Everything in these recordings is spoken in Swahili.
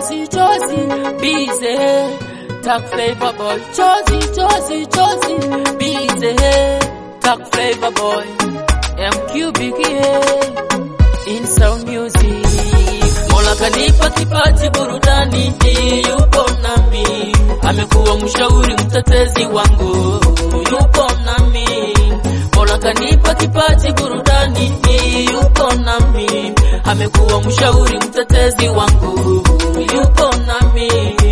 Chozi, busy. Talk flavor boy. Chozi, busy. Talk flavor boy. MQBK in sound music. Mola kanipa kipaji burudani, yupo nami. Amekuwa mshauri mtetezi wangu, yupo nami. Mola kanipa kipaji burudani, yupo nami. Amekuwa mshauri mtetezi wangu, yupo nami.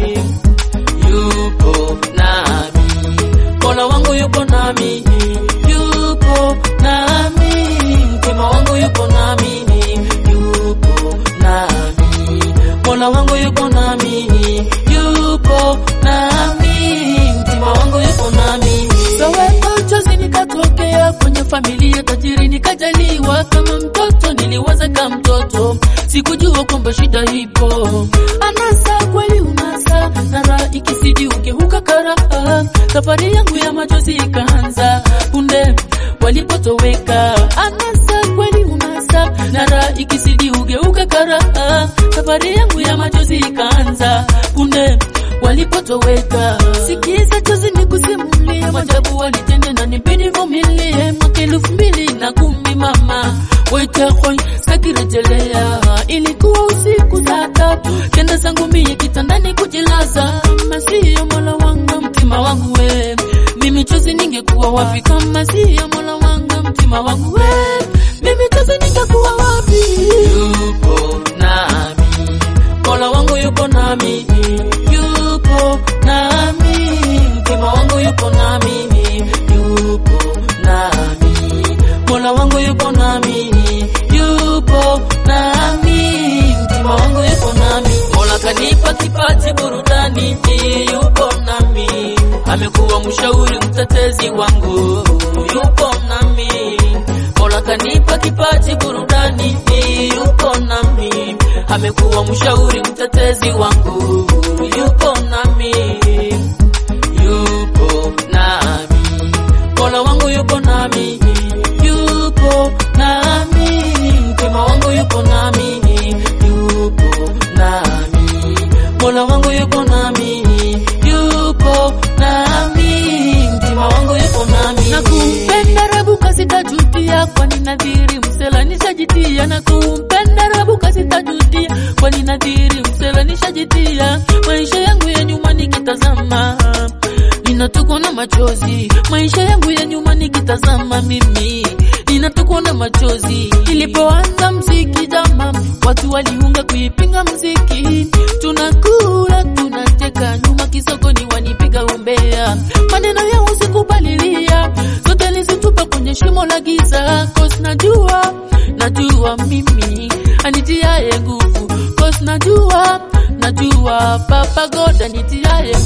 Yupo nami. Mola wangu yupo nami. Yupo nami. Mtima wangu yupo nami. Yupo nami. Mola wangu yupo nami. Yupo nami. Mtima wangu yupo nami. Soweto chozi nikatokea kwenye familia tajiri, nikajaliwa kama mtoto, niliwaza kama mtoto, sikujua kwamba shida ipo. Anasa kweli unasa, nara ikisidi ugeuka karaha. Safari yangu ya machozi ikaanza punde walipotoweka. Anasa kweli unasa, nara ikisidi ugeuka karaha. Safari yangu ya machozi ikaanza punde walipotoweka. Sikiza chozi nikusimulie, majabu walitenda na nibidi vumilie. Mwaka 2010 mama waita koi sakirejelea. Ilikuwa usiku saa 3, kenda zangu mie kitandani kujilaza. Kama siyo Mola wangu mtima wangu we, mimi chozi ningekuwa wapi? Kama siyo Mola wangu mtima wangu we, mimi chozi ningekuwa wapi? Yupo nami. Mola wangu yupo nami. Yupo nami. Mtima wangu yupo nami. Yupo nami. Mola wangu yupo nami. Yupo nami. Mtima wangu yupo nami. Mola kanipa kipaji burudani, yupo nami. Amekuwa mshauri mtetezi wangu, yupo nami. Mola kanipa kipaji burudani, yupo nami. Amekuwa mshauri mtetezi wangu, yupo nami. Yupo nami. Mola wangu yupo nami. Yupo nami. Mtima wangu yupo nami. Yupo nami. Mola wangu yupo nami. Yupo nami. Mtima wangu yupo nami. Nakumpenda Rabuka sitajutia, kwani nadhiri msela nishajitia. Nakumpenda Rabuka sitajutia, kwani nadhiri msela nishajitia. Maisha yangu ya nyuma nikitazama, ninatokwa na machozi. Maisha yangu ya nyuma nikitazama mimi, ninatokwa na machozi. Nilipoanza mziki jama, watu waliunga kuipinga mziki. Tunakula tunacheka, nyuma kisokoni wanipiga umbea. Maneno ya usikubalilia, zote nizitupa kwenye shimo la giza. Cause najua mimi anitiaye nguvu. Cause najua Papa God anitiaye